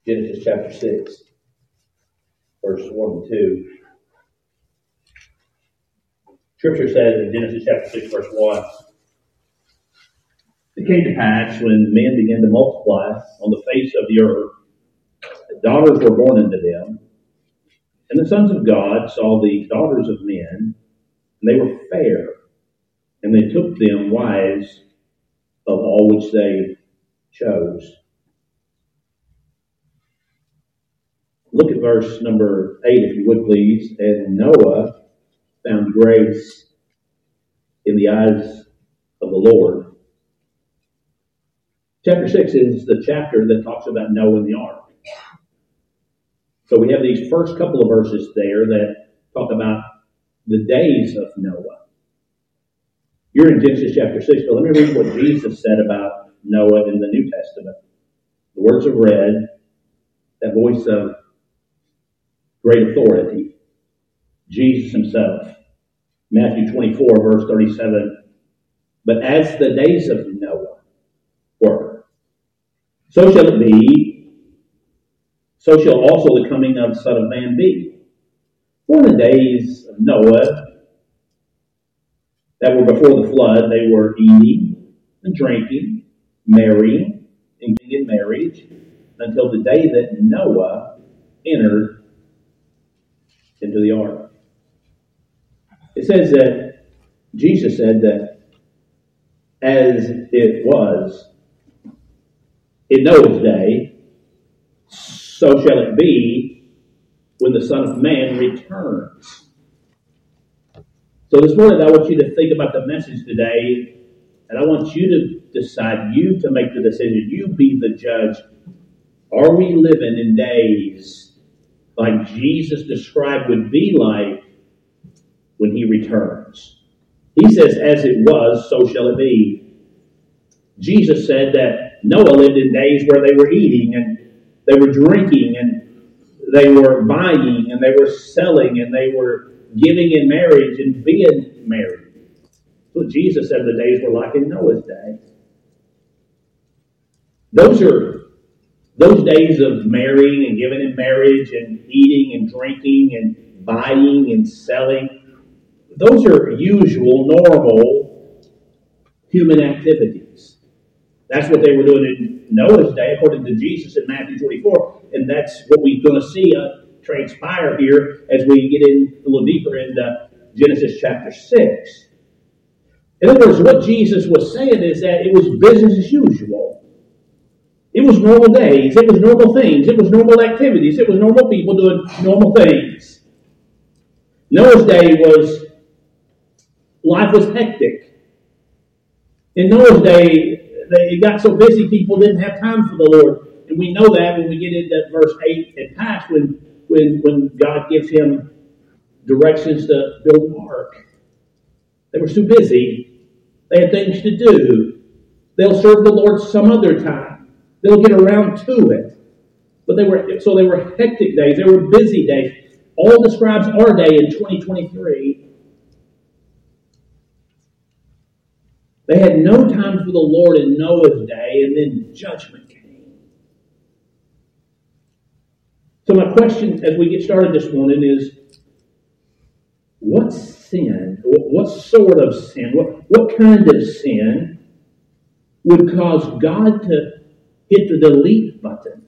Genesis chapter 6, verse 1 and 2. Scripture says in Genesis chapter 6, verse 1, "It came to pass when men began to multiply on the face of the earth, that daughters were born unto them. And the sons of God saw the daughters of men, and they were fair, and they took them wives of all which they chose." Look at verse number 8, if you would please. "And Noah found grace in the eyes of the Lord." Chapter 6 is the chapter that talks about Noah and the ark. So we have these first couple of verses there that talk about the days of Noah. You're in Genesis chapter 6, but let me read what Jesus said about Noah in the New Testament. The words of read, that voice of great authority, Jesus himself. Matthew 24, verse 37. "But as the days of Noah were, so shall it be, so shall also the coming of the Son of Man be. For in the days of Noah that were before the flood, they were eating and drinking, marrying and getting in marriage, until the day that Noah entered into the ark." It says that Jesus said that as it was in Noah's day, so shall it be when the Son of Man returns. So this morning I want you to think about the message today, and I want you to decide, you to make the decision, you be the judge. Are we living in days like Jesus described would be like when he returns? He says, as it was, so shall it be. Jesus said that Noah lived in days where they were eating and they were drinking and they were buying and they were selling and they were giving in marriage and being married. That's what Jesus said the days were like in Noah's day. Those days of marrying and giving in marriage and eating and drinking and buying and selling, those are usual, normal human activities. That's what they were doing in Noah's day, according to Jesus in Matthew 24. And that's what we're going to see transpire here as we get in a little deeper into Genesis chapter 6. In other words, what Jesus was saying is that it was business as usual. It was normal days. It was normal things. It was normal activities. It was normal people doing normal things. Noah's day life was hectic. In Noah's day, it got so busy people didn't have time for the Lord. And we know that when we get into verse 8 and past when God gives him directions to build an ark. They were too busy. They had things to do. They'll serve the Lord some other time. They'll get around to it. But they were hectic days. They were busy days. All describes our day in 2023. They had no time for the Lord in Noah's day, and then judgment came. So my question as we get started this morning is, what sin, what sort of sin, what kind of sin would cause God to hit the delete button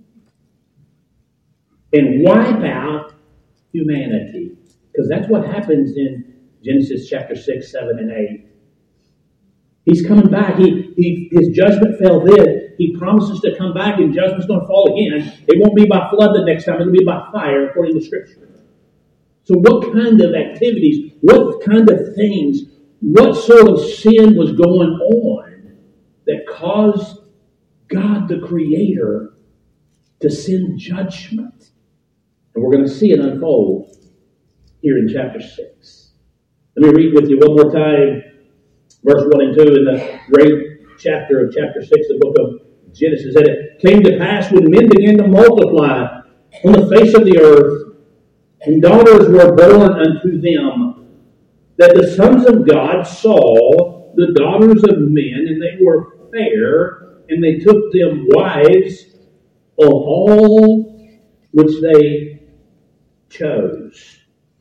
and wipe out humanity? Because that's what happens in Genesis chapter 6, 7, and 8. He's coming back. His judgment fell then. He promises to come back and judgment's going to fall again. It won't be by flood the next time. It'll be by fire according to Scripture. So what kind of activities, what kind of things, what sort of sin was going on that caused God the Creator to send judgment? And we're going to see it unfold here in chapter 6. Let me read with you one more time, verse 1 and 2 in the great chapter of chapter 6, the book of Genesis. And it came to pass when men began to multiply on the face of the earth, and daughters were born unto them, that the sons of God saw the daughters of men, and they were fair, and they took them wives of all which they chose.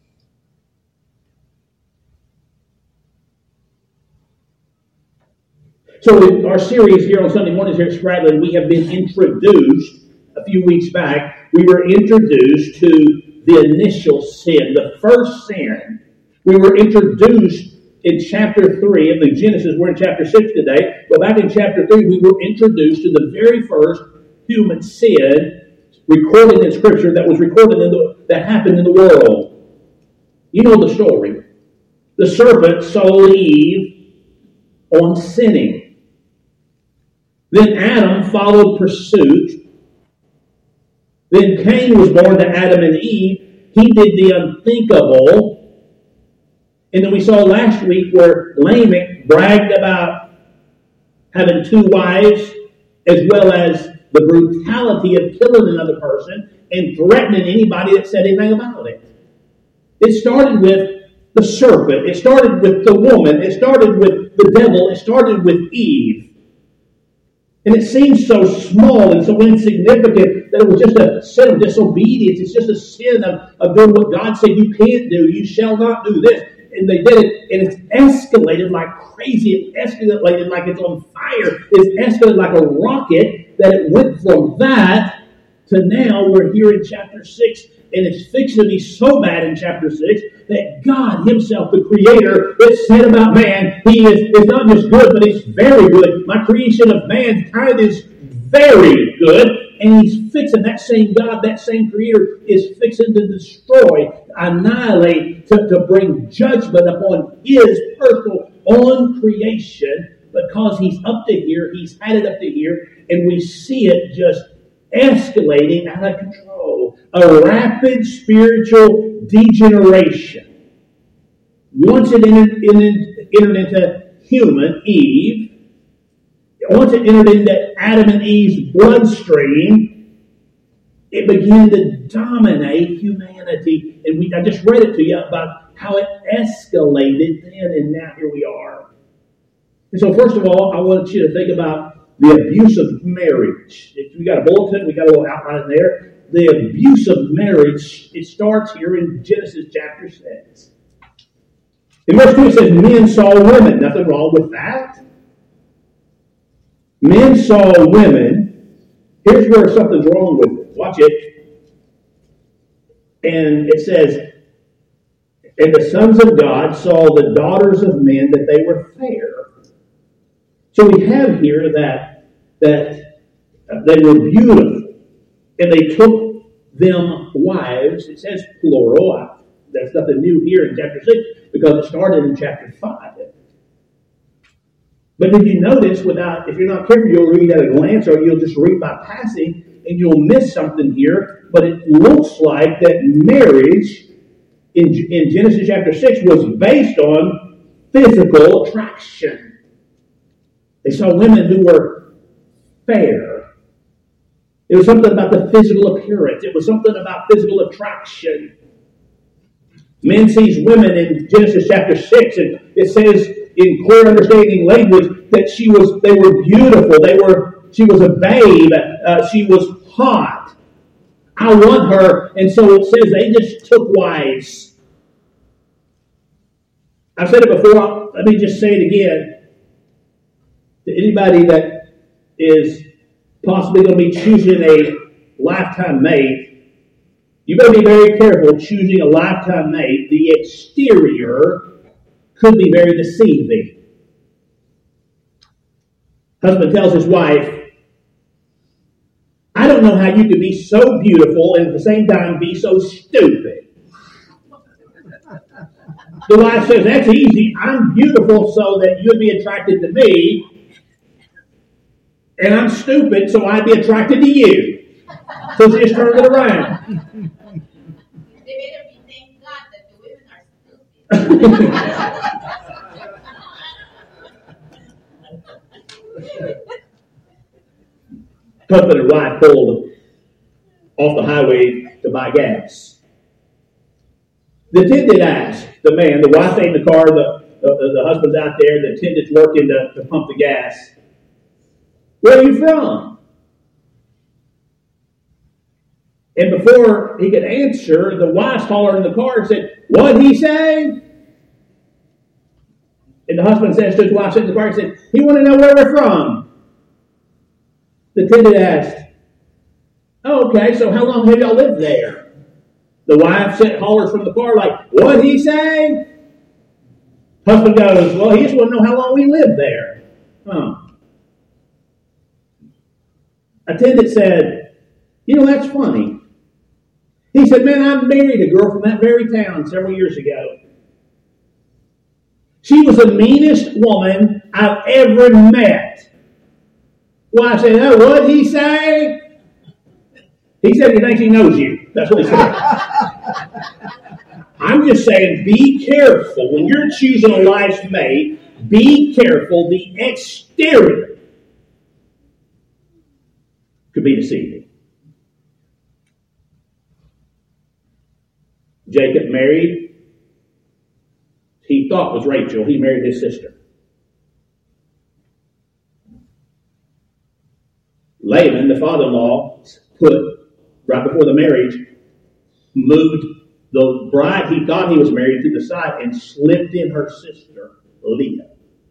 So in our series here on Sunday mornings here at Stradlin, we have been introduced, a few weeks back, we were introduced to the initial sin, the first sin. We were introduced in chapter 3 of the Genesis. We're in chapter 6 today. But back in chapter 3, we were introduced to the very first human sin recorded in Scripture that was recorded that happened in the world. You know the story. The serpent sold Eve on sinning. Then Adam followed pursuit. Then Cain was born to Adam and Eve. He did the unthinkable. And then we saw last week where Lamech bragged about having 2 wives, as well as the brutality of killing another person and threatening anybody that said anything about it. It started with the serpent. It started with the woman. It started with the devil. It started with Eve. And it seems so small and so insignificant that it was just a sin of disobedience. It's just a sin of doing what God said you can't do. You shall not do this. And they did it, and it's escalated like crazy. It escalated like it's on fire. It's escalated like a rocket, that it went from that to now we're here in chapter 6, and it's fixing to be so bad in chapter 6 that God himself, the Creator, that said about man, he is not just good, but it's very good. My creation of mankind is very good. And he's fixing, that same God, that same Creator is fixing to destroy, annihilate, to bring judgment upon his personal own creation, because he's up to here, he's had it up to here, and we see it just escalating out of control. A rapid spiritual degeneration. Once it entered into human, Eve, once it entered into Adam and Eve's bloodstream, it began to dominate humanity. And I just read it to you about how it escalated then, and now here we are. And so first of all, I want you to think about the abuse of marriage. We got a bulletin, we got a little outline in there. The abuse of marriage, it starts here in Genesis chapter 6. In verse 2 it says, men saw women. Nothing wrong with that. Men saw women. Here's where something's wrong with it. Watch it. And it says, and the sons of God saw the daughters of men, that they were fair. So we have here that they were beautiful. And they took them wives. It says plural. That's nothing new here in chapter 6, because it started in chapter 5. But did you notice, if you're not careful, you'll read at a glance, or you'll just read by passing, and you'll miss something here. But it looks like that marriage in Genesis chapter 6 was based on physical attraction. They saw women who were fair. It was something about the physical appearance. It was something about physical attraction. Men sees women in Genesis chapter 6, and it says in clear understanding language that they were beautiful. She was a babe. She was hot. I want her. And so it says they just took wives. I've said it before. Let me just say it again. To anybody that is possibly going to be choosing a lifetime mate, you better be very careful choosing a lifetime mate. The exterior could be very deceiving. Husband tells his wife, I don't know how you could be so beautiful and at the same time be so stupid. The wife says, that's easy. I'm beautiful so that you'd be attracted to me. And I'm stupid so I'd be attracted to you. So she just turned it around. They better be thank God that the women are stupid. Husband and wife pulled off the highway to buy gas. The attendant asked the man, the wife ain't in the car, the husband's out there, the attendant's working to pump the gas. Where are you from? And before he could answer, the wife's hollering in the car and said, "What'd he say?" And the husband says to his wife in the car, he said, "He wanted to know where we're from." The attendant asked, "Oh, okay, so how long have y'all lived there?" The wife hollers from the car like, "What'd he say?" Husband goes, "Well, he just want to know how long we lived there." Attendant said, "That's funny." He said, "Man, I married a girl from that very town several years ago. She was the meanest woman I've ever met." Well, I said, "Oh, what'd he say?" He said he thinks he knows you. That's what he said. I'm just saying, be careful. When you're choosing a life's mate, be careful. The exterior could be deceiving. Jacob married, he thought was Rachel. He married his sister. Laban, the father-in-law, right before the marriage, moved the bride he thought he was married to the side and slipped in her sister, Leah.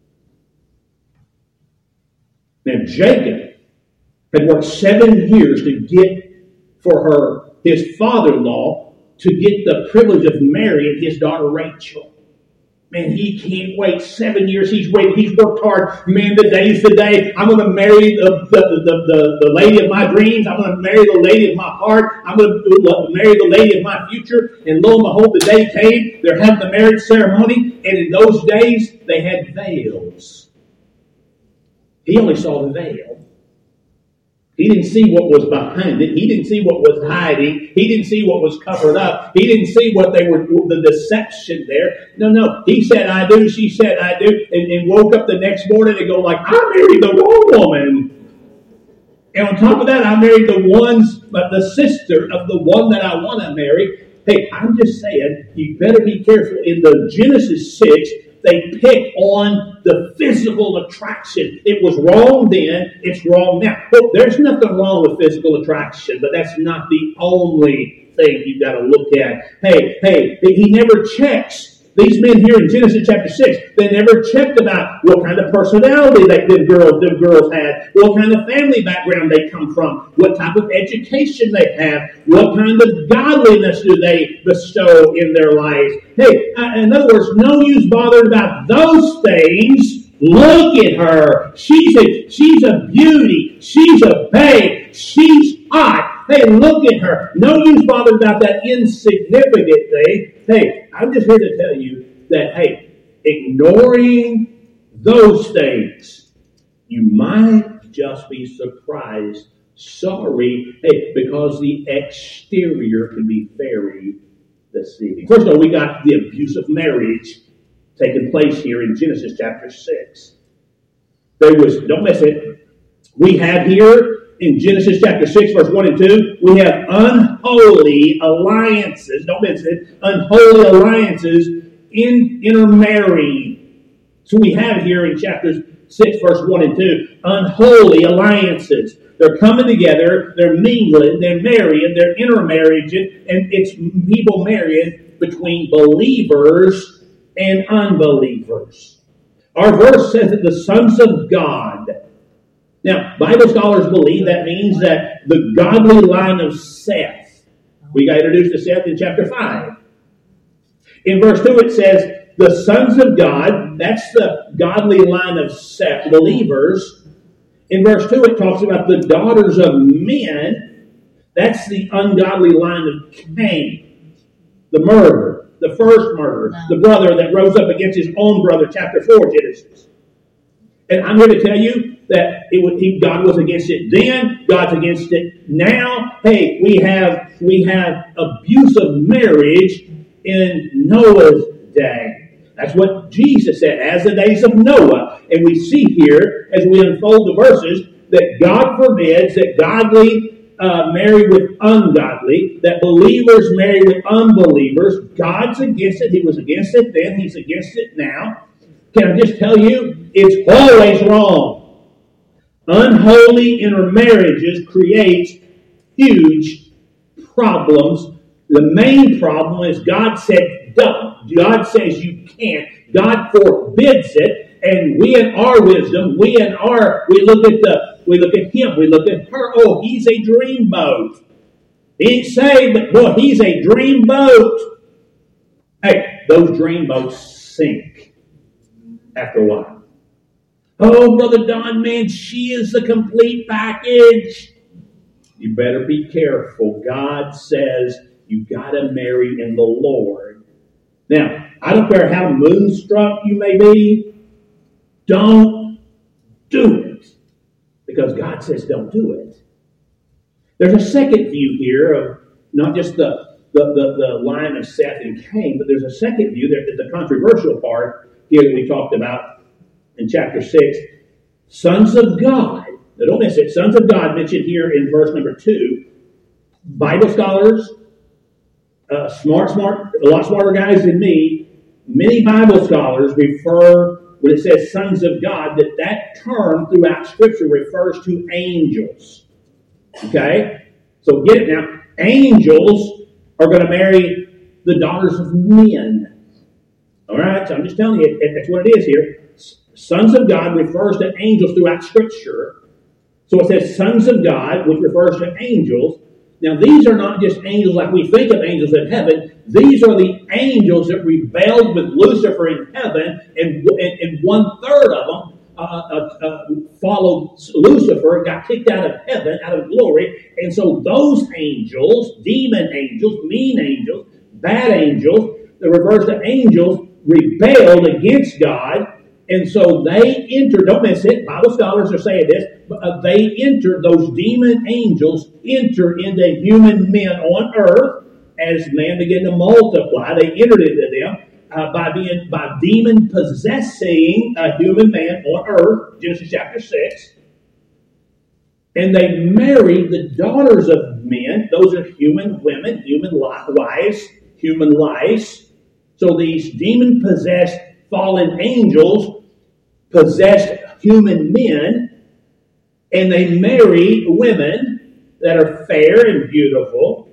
Now, Jacob had worked 7 years to get for his father-in-law to get the privilege of marrying his daughter Rachel. Man, he can't wait 7 years. He's waited. He's worked hard. Man, today's the day. I'm going to marry the lady of my dreams. I'm going to marry the lady of my heart. I'm going to marry the lady of my future. And lo and behold, the day came. They're having the marriage ceremony. And in those days, they had veils. He only saw the veil. He didn't see what was behind it. He didn't see what was hiding. He didn't see what was covered up. He didn't see what the deception there. No. He said, "I do." She said, "I do." And woke up the next morning and go like, "I married the wrong woman. And on top of that, I married the sister of the one that I want to marry." Hey, I'm just saying, you better be careful. In the Genesis 6, they pick on the physical attraction. It was wrong then, it's wrong now. Well, there's nothing wrong with physical attraction, but that's not the only thing you've got to look at. Hey, he never checks. These men here in Genesis chapter 6, they never checked about what kind of personality them girls had, what kind of family background they come from, what type of education they have, what kind of godliness do they bestow in their lives. Hey, in other words, no use bothered about those things. Look at her. She's a beauty. She's a babe. She's hot. Hey, look at her. No use bothered about that insignificant thing. Hey, I'm just here to tell you that, hey, ignoring those things, you might just be surprised. Sorry, hey, because the exterior can be very deceiving. First of all, we got the abuse of marriage taking place here in Genesis chapter 6. Don't miss it. We have here in Genesis chapter 6, verse 1 and 2, we have unholy alliances. Don't miss it. Unholy alliances intermarrying. So we have here in chapter 6, verse 1 and 2, unholy alliances. They're coming together, they're mingling, they're marrying, they're intermarrying, and it's people marrying between believers and unbelievers. Our verse says that the sons of God. Now, Bible scholars believe that means that the godly line of Seth. We got introduced to Seth in chapter 5. In verse 2 it says, the sons of God, that's the godly line of Seth, believers. In verse 2 it talks about the daughters of men. That's the ungodly line of Cain, the murderer, the first murderer, the brother that rose up against his own brother, chapter 4, Genesis. And I'm here to tell you that God was against it then, God's against it now. Hey, we have abusive marriage in Noah's day. That's what Jesus said, as the days of Noah. And we see here, as we unfold the verses, that God forbids that godly marry with ungodly, that believers marry with unbelievers. God's against it. He was against it then. He's against it now. Can I just tell you, it's always wrong. Unholy intermarriages create huge problems. The main problem is God said don't. God says you can't. God forbids it. And we in our wisdom, we look at him, we look at her. Oh, he's a dreamboat. He ain't saved, but boy, he's a dreamboat. Hey, those dreamboats sink after a while. Oh, Brother Don, man, she is the complete package. You better be careful. God says you got to marry in the Lord. Now, I don't care how moonstruck you may be, don't do it. Because God says don't do it. There's a second view here of not just the line of Seth and Cain, but there's a second view, the controversial part here that we talked about in chapter 6. Sons of God. Now don't miss it. Sons of God mentioned here in verse number 2. Bible scholars, a lot smarter guys than me, many Bible scholars refer, when it says sons of God, that term throughout Scripture refers to angels. Okay? So get it now. Angels are going to marry the daughters of men. All right? So I'm just telling you, that's what it is here. Sons of God refers to angels throughout Scripture. So it says sons of God, which refers to angels. Now, these are not just angels like we think of angels in heaven. These are the angels that rebelled with Lucifer in heaven, and 1/3 of them followed Lucifer, got kicked out of heaven, out of glory. And so those angels, demon angels, mean angels, bad angels, that refers to angels, rebelled against God. And so they entered, don't miss it, Bible scholars are saying this, they entered, those demon angels enter into human men on earth as man began to multiply. They entered into them by demon possessing a human man on earth, Genesis chapter 6. And they married the daughters of men. Those are human women, human wives, human lives. So these demon-possessed fallen angels possessed human men, and they marry women that are fair and beautiful,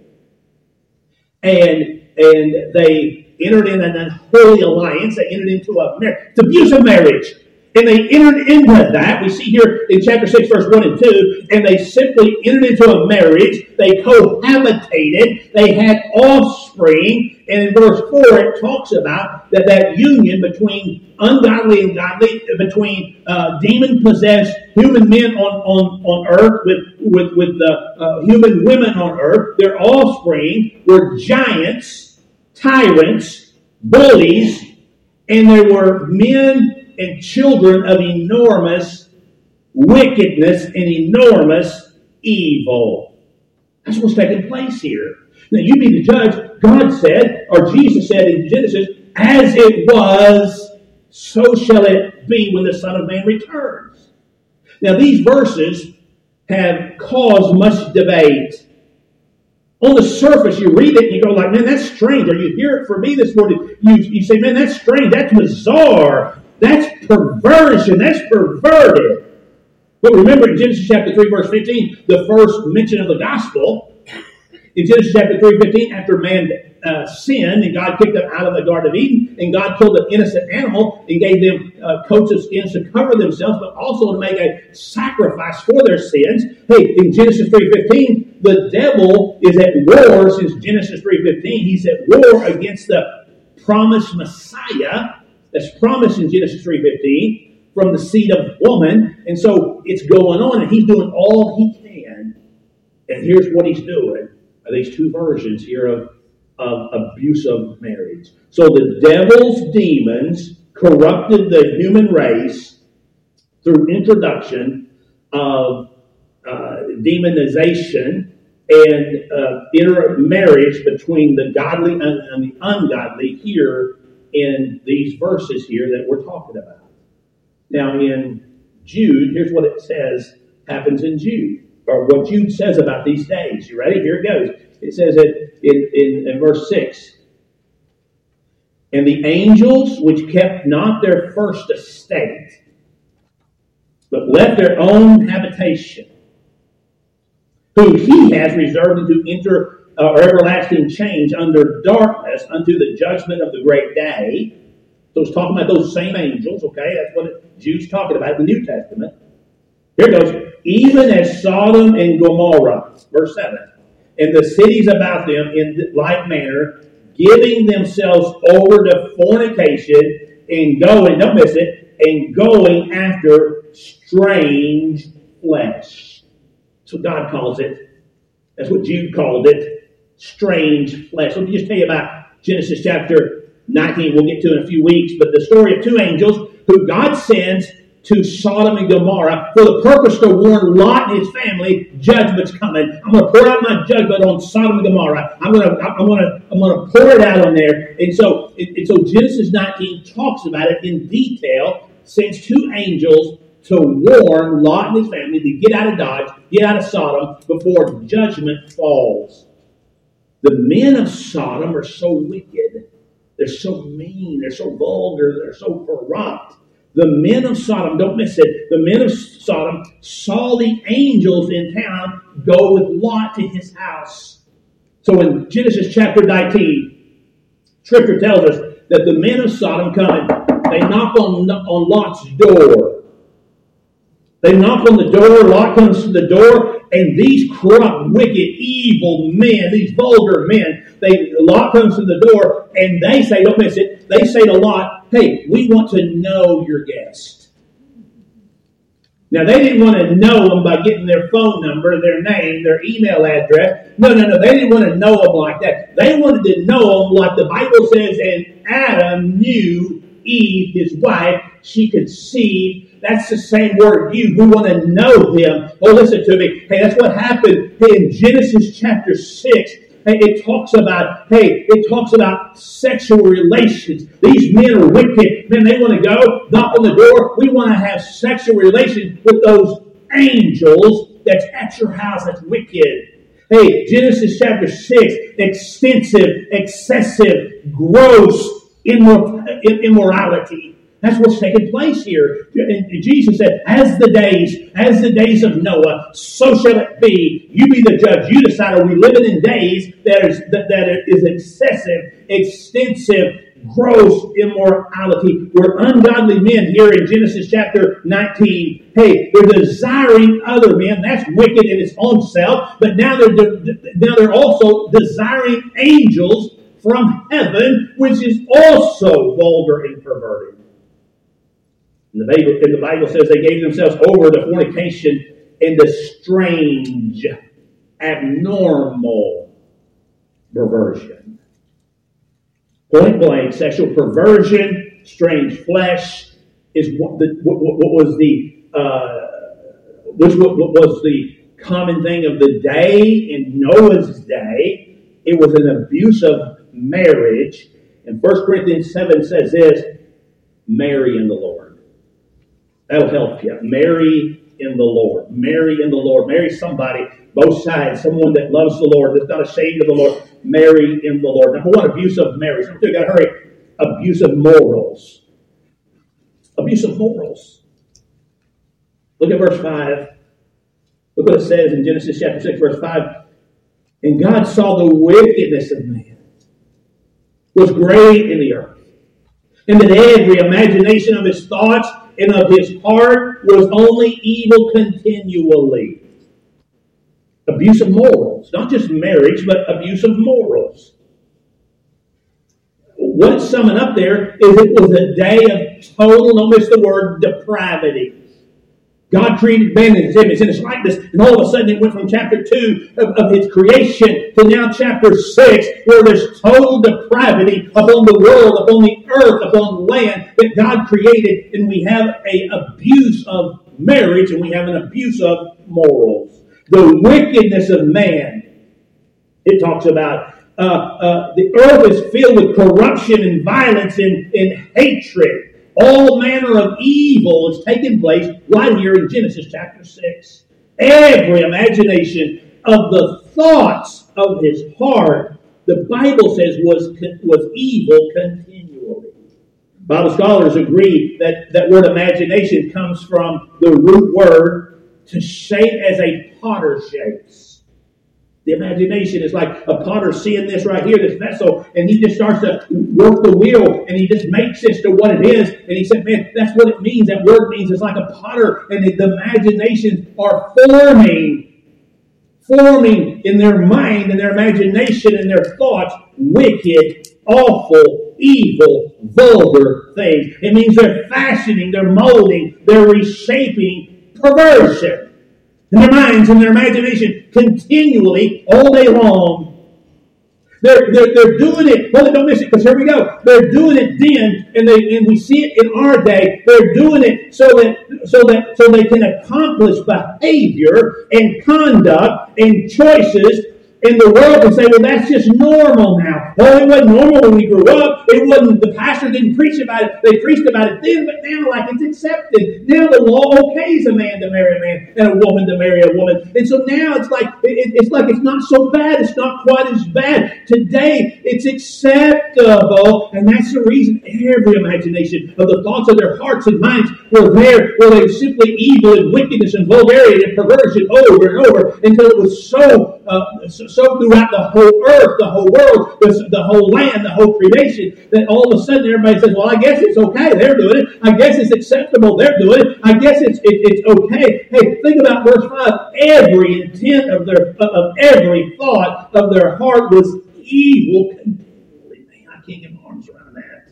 and they entered in an unholy alliance. They entered into a marriage. It's abusive marriage. And they entered into that. We see here in chapter 6, verse 1 and 2, and they simply entered into a marriage. They cohabitated. They had offspring. And in verse 4, it talks about that union between ungodly and godly, between demon-possessed human men on earth with the human women on earth. Their offspring were giants, tyrants, bullies, and there were men and children of enormous wickedness and enormous evil. That's what's taking place here. Now, you be the judge. God said, or Jesus said in Genesis, as it was, so shall it be when the Son of Man returns. Now, these verses have caused much debate. On the surface, you read it and you go like, man, that's strange. Or you hear it from me this morning. You say, man, that's strange. That's bizarre. That's perversion. That's perverted. But remember in Genesis chapter 3, verse 15, the first mention of the gospel, in Genesis chapter 3, 15, after man sinned and God kicked them out of the Garden of Eden, and God killed an innocent animal and gave them coats of skins to cover themselves, but also to make a sacrifice for their sins. Hey, in Genesis 3:15, the devil is at war since Genesis 3:15. He's at war against the promised Messiah that's promised in Genesis 3:15 from the seed of woman. And so it's going on, and he's doing all he can. And here's what he's doing. These two versions here of abusive marriage. So the devil's demons corrupted the human race through introduction of demonization and intermarriage between the godly and the ungodly here in these verses here that we're talking about. Now in Jude, here's what it says happens in Jude, or what Jude says about these days. You ready? Here it goes. It says it in verse 6. And the angels which kept not their first estate, but left their own habitation, whom he has reserved to enter or everlasting change under darkness unto the judgment of the great day. So it's talking about those same angels, okay? That's what Jude's talking about in the New Testament. Here it goes. Even as Sodom and Gomorrah, verse 7, and the cities about them in like manner, giving themselves over to fornication and going, don't miss it, and going after strange flesh. That's what God calls it. That's what Jude called it. Strange flesh. Let me just tell you about Genesis chapter 19. We'll get to in a few weeks. But the story of two angels who God sends to Sodom and Gomorrah for the purpose to warn Lot and his family, judgment's coming. I'm going to pour out my judgment on Sodom and Gomorrah. I'm going to pour it out on there. And so Genesis 19 talks about it in detail, sends two angels to warn Lot and his family to get out of Dodge, get out of Sodom before judgment falls. The men of Sodom are so wicked. They're so mean. They're so vulgar. They're so corrupt. The men of Sodom, don't miss it, the men of Sodom saw the angels in town go with Lot to his house. So in Genesis chapter 19, Scripture tells us that the men of Sodom come and they knock on Lot's door. They knock on the door, Lot comes to the door, and these corrupt, wicked, evil men, these vulgar men, Lot comes to the door, and they say, don't miss it, they say to Lot, hey, we want to know your guest. Now, they didn't want to know them by getting their phone number, their name, their email address. No. They didn't want to know them like that. They wanted to know them like the Bible says, and Adam knew Eve, his wife, she conceived. That's the same word, you. We want to know them. Oh, listen to me. Hey, that's what happened in Genesis chapter 6. It talks about sexual relations. These men are wicked. Men, they want to go, knock on the door. We want to have sexual relations with those angels that's at your house. That's wicked. Hey, Genesis chapter 6, extensive, excessive, gross immorality. That's what's taking place here. And Jesus said, as the days of Noah, so shall it be. You be the judge. You decide, are we living in days that is excessive, extensive, gross immorality? We're ungodly men here in Genesis chapter 19. Hey, they're desiring other men. That's wicked in its own self. But now they're also desiring angels from heaven, which is also vulgar and perverted. And the Bible says they gave themselves over to fornication and to strange, abnormal perversion. Point blank, sexual perversion, strange flesh is what was the common thing of the day in Noah's day. It was an abuse of marriage. And 1 Corinthians 7 says this, marry in the Lord. That'll help you. Marry in the Lord. Marry in the Lord. Marry somebody, both sides, someone that loves the Lord, that's not ashamed of the Lord. Marry in the Lord. Number one, abuse of marriage. Number two, got to hurry. Abuse of morals. Abuse of morals. Look at verse 5. Look what it says in Genesis chapter 6, verse 5. And God saw the wickedness of man was great in the earth, and that every imagination of his thoughts and of his heart was only evil continually. Abuse of morals. Not just marriage, but abuse of morals. What's summing up there is it was a day of total, don't miss the word, depravity. God created man in his image and his likeness, and all of a sudden it went from chapter 2 of his creation to now chapter 6, where there's total depravity upon the world, upon the earth, upon land that God created, and we have an abuse of marriage, and we have an abuse of morals. The wickedness of man, it talks about the earth is filled with corruption and violence and hatred. All manner of evil is taking place right here in Genesis chapter 6. Every imagination of the thoughts of his heart, the Bible says, was evil continually. Bible scholars agree that word imagination comes from the root word to shape as a potter shapes. The imagination is like a potter seeing this right here, this vessel, and he just starts to work the wheel, and he just makes this to what it is. And he said, man, that's what it means. That word means it's like a potter, and the imaginations are forming in their mind and their imagination and their thoughts wicked, awful, evil, vulgar things. It means they're fashioning, they're molding, they're reshaping perversion in their minds and their imagination continually all day long. They're doing it. Well, don't miss it, because here we go. They're doing it then, and we see it in our day. They're doing it so they can accomplish behavior and conduct and choices. And the world can say, well, that's just normal now. Well, it wasn't normal when we grew up. It wasn't. The pastor didn't preach about it. They preached about it then, but now, like, it's accepted. Now the law okays a man to marry a man and a woman to marry a woman. And so now it's like it's not so bad. It's not quite as bad. Today, it's acceptable. And that's the reason every imagination of the thoughts of their hearts and minds were there, where they were simply evil and wickedness and vulgarity and perversion over and over, until it was so throughout the whole earth, the whole world, the whole land, the whole creation, that all of a sudden everybody says, well, I guess it's okay, they're doing it. I guess it's acceptable, they're doing it. I guess it's okay. Hey, think about verse 5. Every intent of every thought of their heart was evil continually. Man, I can't get my arms around that.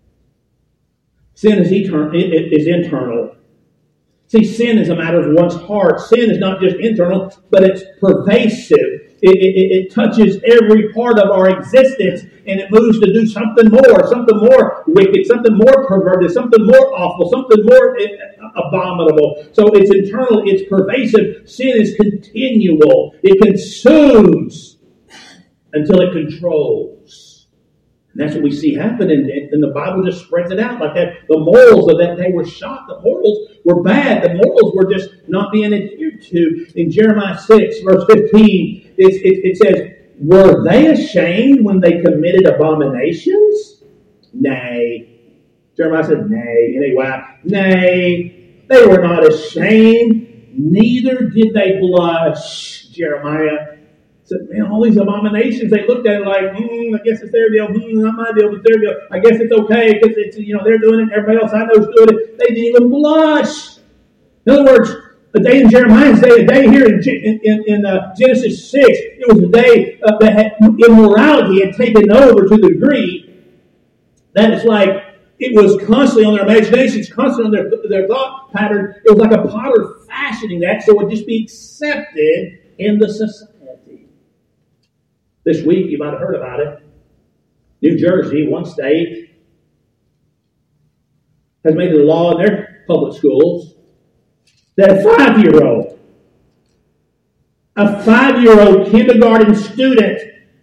Sin is internal. See, sin is a matter of one's heart. Sin is not just internal, but it's pervasive. It touches every part of our existence, and it moves to do something more wicked, something more perverted, something more awful, something more abominable. So it's internal, it's pervasive. Sin is continual. It consumes until it controls. And that's what we see happen, and the Bible just spreads it out like that. The morals of that day were shot. The morals were bad. The morals were just not being adhered to. In Jeremiah 6, verse 15, it says, were they ashamed when they committed abominations? Nay. Jeremiah said, nay. Anyway, nay, they were not ashamed, neither did they blush. Jeremiah said, man, all these abominations, they looked at it like, I guess it's their deal. Not my deal, but their deal. I guess it's okay because it's, they're doing it. Everybody else I know is doing it. They didn't even blush. In other words, a day in Jeremiah's day, a day here in Genesis 6, it was a day that immorality had taken over to the degree that it's like it was constantly on their imaginations, constantly on their thought pattern. It was like a potter fashioning that so it would just be accepted in the society. This week, you might have heard about it. New Jersey, one state, has made it a law in their public schools that a 5-year-old kindergarten student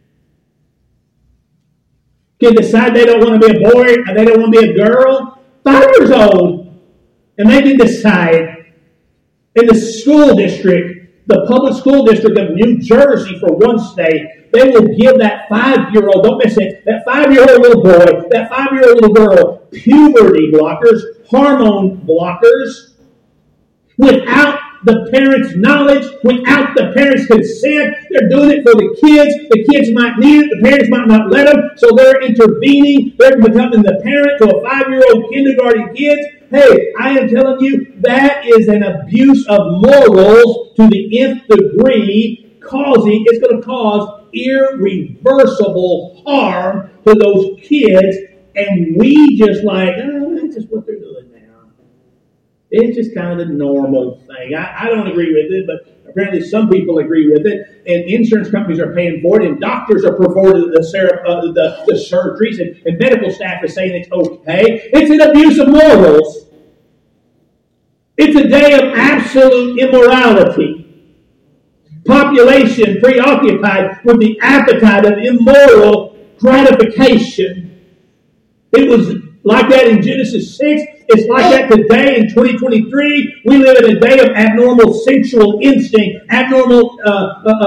can decide they don't want to be a boy or they don't want to be a girl. 5 years old. And they can decide in the school district, the public school district of New Jersey for one state, they will give that 5-year-old, don't miss it, that 5-year-old little boy, that 5-year-old little girl, puberty blockers, hormone blockers, without the parents' knowledge, without the parents' consent. They're doing it for the kids. The kids might need it. The parents might not let them. So they're intervening. They're becoming the parent to a 5-year-old kindergarten kid. Hey, I am telling you, that is an abuse of morals to the nth degree, it's going to cause irreversible harm to those kids. And we just like, that's just what they're doing now. It's just kind of the normal thing. I don't agree with it, but apparently some people agree with it. And insurance companies are paying for it, and doctors are performing the surgeries, and medical staff is saying it's okay. It's an abuse of morals. It's a day of absolute immorality. Population preoccupied with the appetite of immoral gratification. It was like that in Genesis 6. It's like that today in 2023. We live in a day of abnormal sensual instinct, abnormal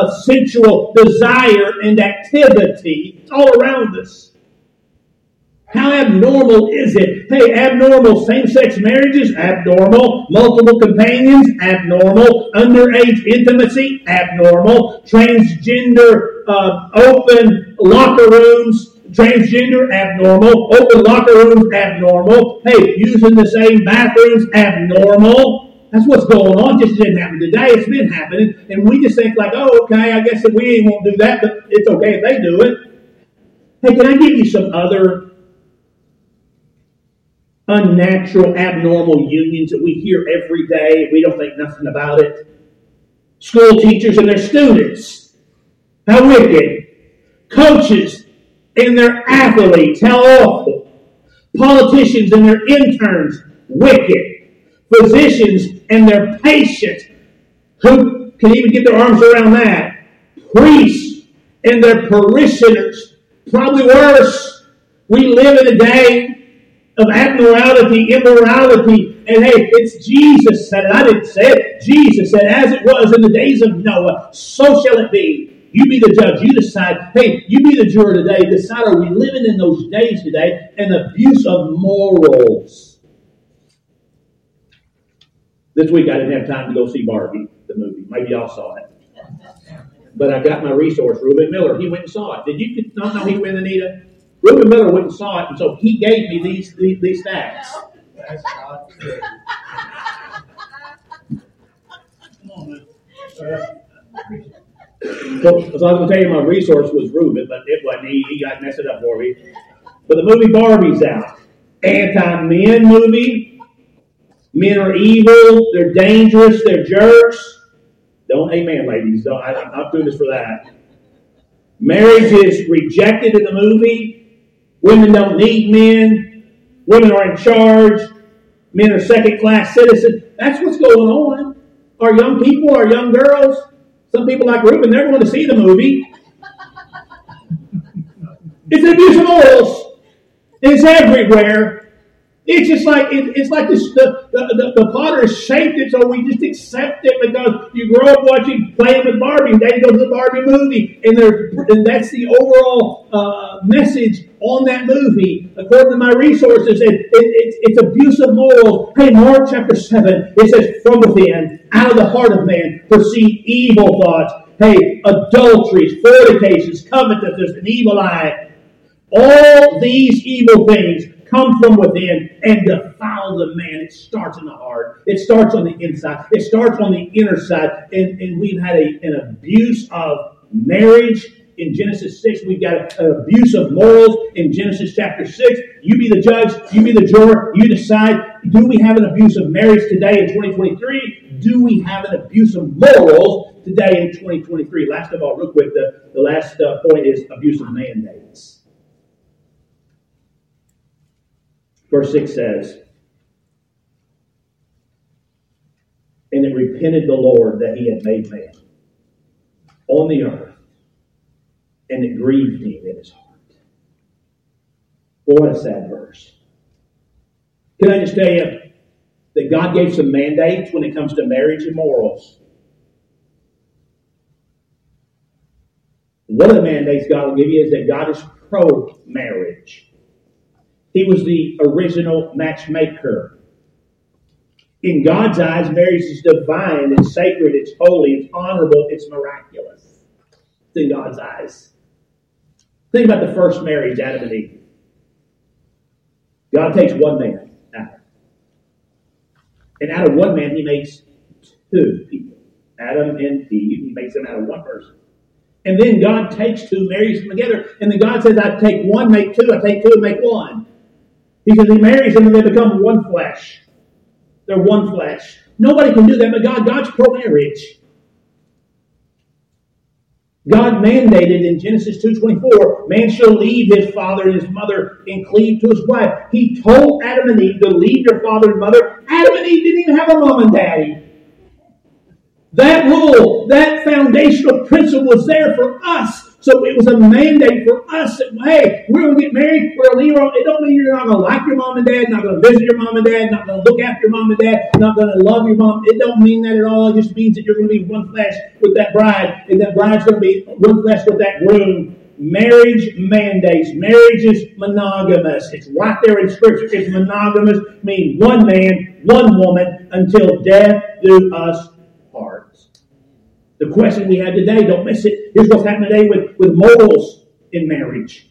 sensual desire and activity. It's all around us. How abnormal is it? Hey, abnormal same-sex marriages? Abnormal. Multiple companions? Abnormal. Underage intimacy? Abnormal. Transgender open locker rooms? Transgender? Abnormal. Open locker rooms? Abnormal. Hey, using the same bathrooms? Abnormal. That's what's going on. Just didn't happen today. It's been happening. And we just think like, oh, okay, I guess that we won't do that, but it's okay if they do it. Hey, can I give you some other unnatural, abnormal unions that we hear every day? We don't think nothing about it. School teachers and their students. How wicked. Coaches and their athletes. How awful. Politicians and their interns. Wicked. Physicians and their patients. Who can even get their arms around that? Priests and their parishioners. Probably worse. We live in a day of abnormality, immorality, and hey, it's Jesus said it. I didn't say it. Jesus said, as it was in the days of Noah, so shall it be. You be the judge. You decide. Hey, you be the juror today. Decide, are we living in those days today? An abuse of morals. This week I didn't have time to go see Barbie, the movie. Maybe y'all saw it. But I got my resource, Reuben Miller. He went and saw it. Did you not know he went, Anita? Reuben Miller went and saw it, and so he gave me these facts. That's not true. Come on, man. So I was going to tell you my resource was Reuben, but it wasn't. He got messed it up for me. But the movie Barbie's out. Anti-men movie. Men are evil. They're dangerous. They're jerks. Don't amen, ladies. I'm not doing this for that. Marriage is rejected in the movie. Women don't need men. Women are in charge. Men are second-class citizens. That's what's going on. Our young people, our young girls, some people like Reuben, they're going to see the movie. It's an abuse of morals. It's everywhere. It's just like it's like this, the potter has shaped it, so we just accept it because you grow up playing with Barbie, and Daddy goes to the Barbie movie, and that's the overall message on that movie. According to my resources, it's abuse of morals. Hey, Mark chapter 7, it says, from within, out of the heart of man, proceed evil thoughts. Hey, adulteries, fornications, covetousness, an evil eye. All these evil things come from within and defile the man. It starts in the heart. It starts on the inside. It starts on the inner side. And we've had an abuse of marriage in Genesis 6. We've got an abuse of morals in Genesis chapter 6. You be the judge. You be the juror. You decide. Do we have an abuse of marriage today in 2023? Do we have an abuse of morals today in 2023? Last of all, real quick, the last point is abuse of mandates. Verse 6 says, and it repented the Lord that he had made man on the earth, and it grieved him in his heart. Well, what a sad verse. Can I just tell you that God gave some mandates when it comes to marriage and morals? One of the mandates God will give you is that God is pro-marriage. He was the original matchmaker. In God's eyes, marriage is divine, it's sacred, it's holy, it's honorable, it's miraculous. It's in God's eyes. Think about the first marriage, Adam and Eve. God takes one man, Adam. And out of one man, he makes two people. Adam and Eve, he makes them out of one person. And then God takes two, marries them together. And then God says, I take one, make two, I take two, make one. He says he marries them and they become one flesh. They're one flesh. Nobody can do that but God. God's pro-marriage. God mandated in Genesis 2:24, man shall leave his father and his mother and cleave to his wife. He told Adam and Eve to leave their father and mother. Adam and Eve didn't even have a mom and daddy. That rule, that foundational principle was there for us. So it was a mandate for us that, hey, we're going to get married, we're going to leave our own. It don't mean you're not going to like your mom and dad, not going to visit your mom and dad, not going to look after your mom and dad, not going to love your mom. It don't mean that at all. It just means that you're going to be one flesh with that bride, and that bride's going to be one flesh with that groom. marriage mandates. Marriage is monogamous. It's right there in Scripture. It's monogamous, meaning one man, one woman, until death do us part. The question we have today, don't miss it. Here's what's happening today with morals in marriage.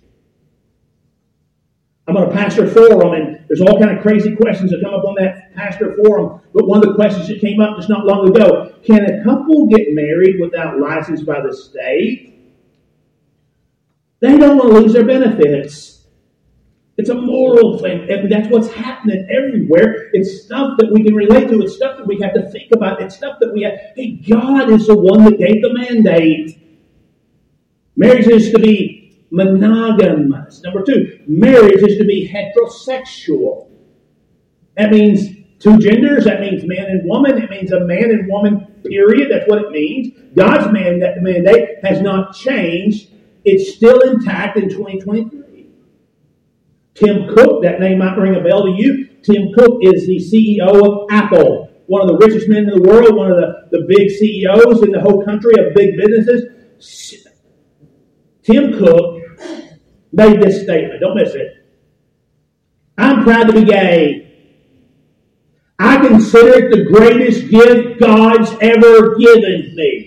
I'm on a pastor forum, and there's all kind of crazy questions that come up on that pastor forum. But one of the questions that came up just not long ago, can a couple get married without license by the state? They don't want to lose their benefits. It's a moral thing. And that's what's happening everywhere. It's stuff that we can relate to. It's stuff that we have to think about. It's stuff that we have. Hey, God is the one that gave the mandate. Marriage is to be monogamous. Number 2, marriage is to be heterosexual. That means 2 genders. That means man and woman. It means a man and woman, period. That's what it means. God's mandate has not changed. It's still intact in 2023. Tim Cook, that name might ring a bell to you. Tim Cook is the CEO of Apple, one of the richest men in the world, one of the big CEOs in the whole country of big businesses. Tim Cook made this statement. Don't miss it. I'm proud to be gay. I consider it the greatest gift God's ever given me.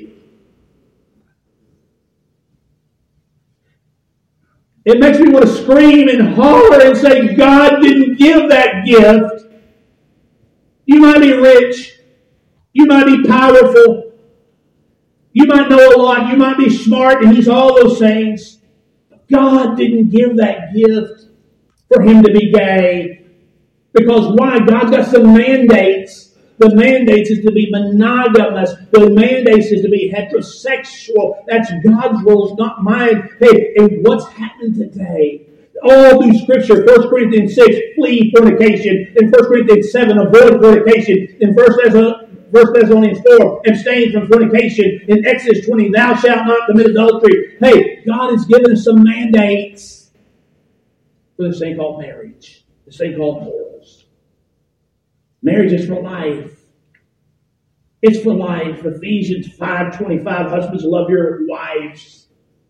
It makes me want to scream and holler and say, God didn't give that gift. You might be rich. You might be powerful. You might know a lot. You might be smart, and He's all those things. God didn't give that gift for him to be gay. Because why? God's got some mandates. The mandates is to be monogamous. The mandates is to be heterosexual. That's God's rules, not mine. Hey, and what's happened today? All through Scripture, 1 Corinthians 6, flee fornication. In 1 Corinthians 7, avoid fornication. In 1 Thessalonians 4, abstain from fornication. In Exodus 20, thou shalt not commit adultery. Hey, God has given us some mandates for this thing called marriage. This thing called morals. Marriage is for life. It's for life. Ephesians 5:25, husbands, love your wives.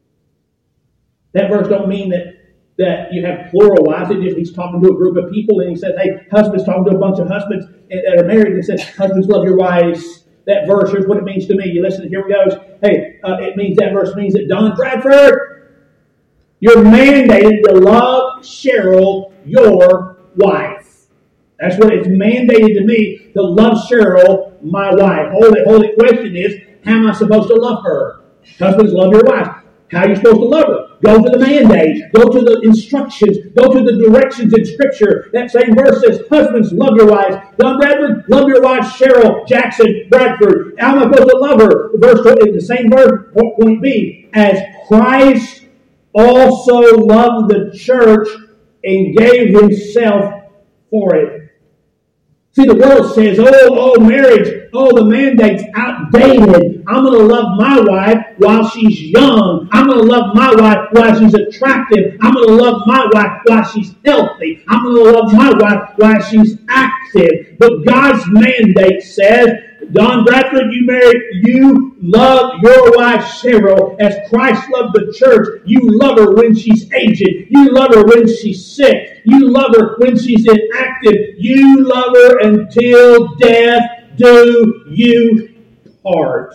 That verse don't mean that you have plural wives. It just he's talking to a group of people, and he says, hey, husbands, talking to a bunch of husbands that are married, and he says, husbands, love your wives. That verse, here's what it means to me. You listen, here it goes. Hey, that verse means that Don Bradford, you're mandated to love Cheryl, your wife. That's what it's mandated to me, to love Cheryl, my wife. Holy question is, how am I supposed to love her? Husbands, love your wife. How are you supposed to love her? Go to the mandate. Go to the instructions. Go to the directions in Scripture. That same verse says, husbands, love your wives. Don Bradford, love your wife, Cheryl Jackson Bradford. How am I supposed to love her? The same verse, point B, as Christ also loved the church and gave himself for it. See, the world says, marriage, the mandate's outdated. I'm going to love my wife while she's young. I'm going to love my wife while she's attractive. I'm going to love my wife while she's healthy. I'm going to love my wife while she's active. But God's mandate says, Don Bradford, you love your wife Cheryl as Christ loved the church. You love her when she's aged. You love her when she's sick. You love her when she's inactive. You love her until death do you part.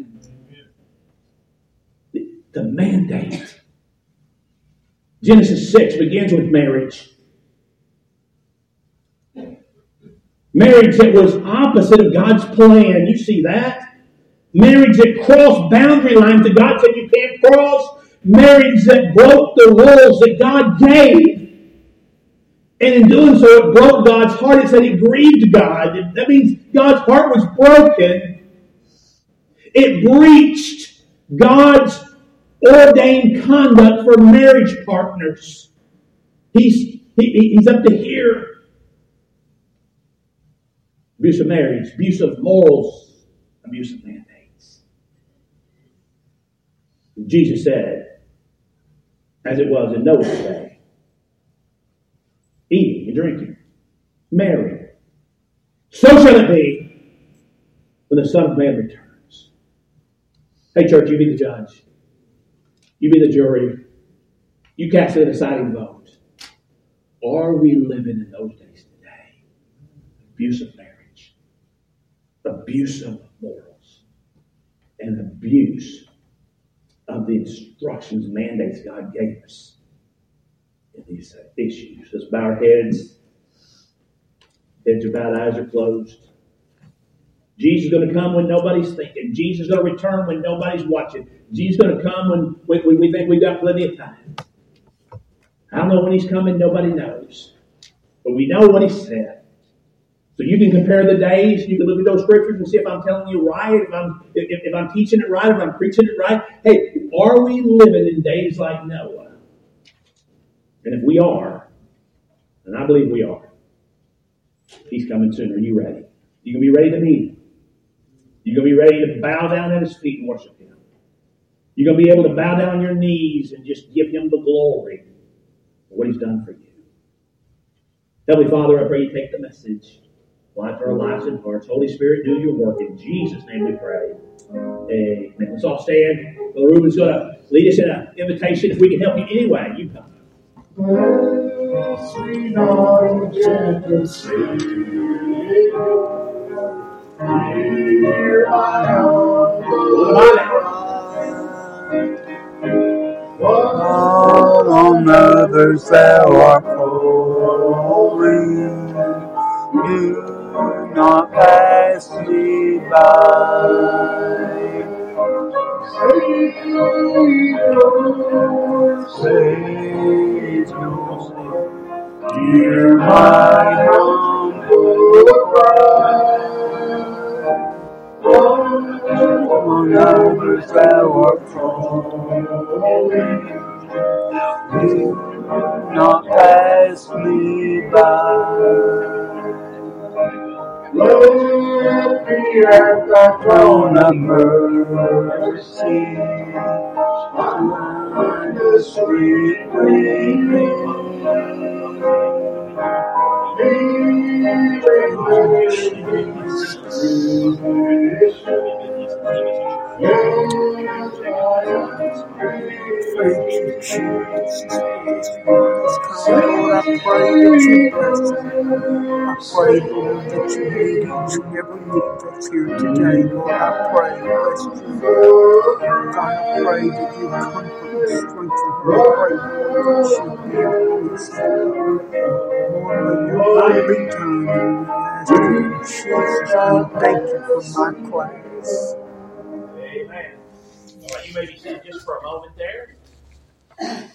The mandate. Genesis 6 begins with marriage. Marriage that was opposite of God's plan. You see that? Marriage that crossed boundary lines that God said you can't cross. Marriage that broke the rules that God gave. And in doing so, it broke God's heart. It said it grieved God. That means God's heart was broken. It breached God's ordained conduct for marriage partners. He's up to here. Abuse of marriage, abuse of morals, abuse of mandates. Jesus said, as it was in Noah's day, eating and drinking, marrying. So shall it be when the Son of Man returns. Hey, church, you be the judge. You be the jury. You cast a deciding vote. Are we living in those days today? Abuse of marriage, abuse of morals, and abuse of the instructions, mandates God gave us in these issues. Let's bow our heads. Heads are bowed, eyes are closed. Jesus is going to come when nobody's thinking. Jesus is going to return when nobody's watching. Jesus is going to come when we think we've got plenty of time. I don't know when He's coming. Nobody knows. But we know what He said. So you can compare the days. You can look at those scriptures and see if I'm telling you right, if I'm teaching it right, if I'm preaching it right. Hey, are we living in days like Noah? And if we are, and I believe we are, He's coming soon. Are you ready? You going to be ready to meet Him? You going to be ready to bow down at His feet and worship Him? You going to be able to bow down on your knees and just give Him the glory for what He's done for you? Heavenly Father, I pray You take the message, apply it to our lives and hearts. Holy Spirit, do Your work. In Jesus' name we pray. Amen. Let's all stand. Brother Ruben's going to lead us in an invitation. If we can help you anyway, you come. Sweet on gentle Savior, hear my humble cry. All on others Thou art calling, do not pass me by. Savior, hear my humble cry. Among others Thou art calling, do not pass me by. Let me at Thy throne of mercy, find the sweet relief. Thank You, Jesus. Lord, I pray that You bless them. I pray, Lord, that You meet each and every need that's here today. Lord, I pray, bless You. God, I pray that You comfort and strengthen her. I pray, Lord, that You heal this. Lord, may Your will be done. I ask You in Jesus' name. Thank You for my class. Amen. All right, you may be seated just for a moment there.